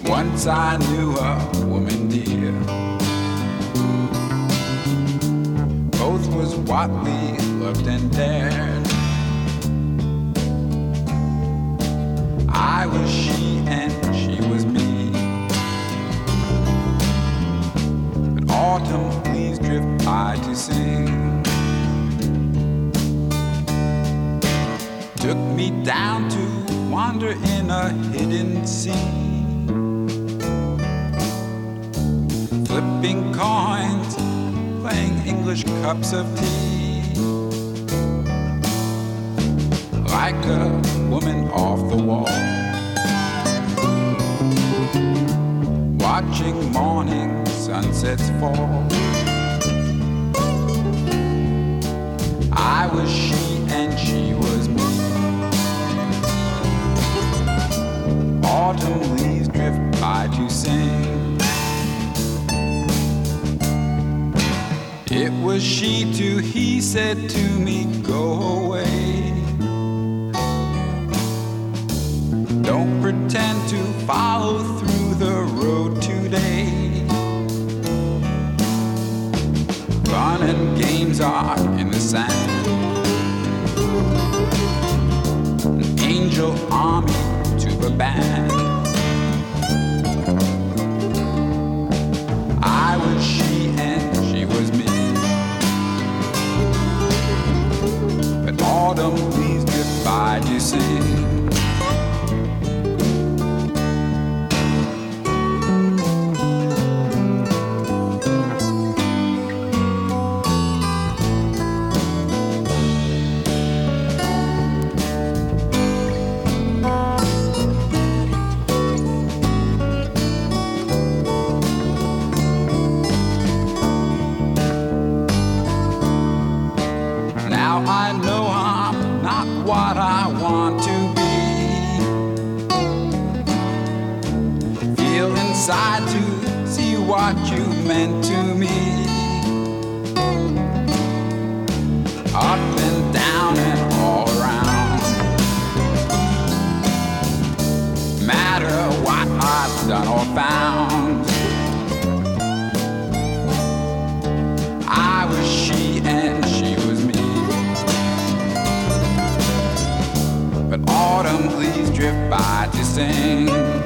Once I knew a woman dear. Both was what we loved and dared. I was she and she was me. But autumn leaves drift by to sing. Took me down to wander in a hidden sea. Flipping coins, playing English cups of tea. Like a woman off the wall, watching morning sunsets fall. I was she and she was me. Autumn leaves drift by to sing. It was she too, he said to me, go away. Don't pretend to follow through the road today. Fun and games are in the sand. An angel army tuba band. I was she and she was me. But autumn leaves drift by to sing. Now I know I'm not what I want to be. Feel inside to see what you meant to me. Up and down and all around. Matter what I've done or found. I was she and she was me. But autumn leaves drift by to sing.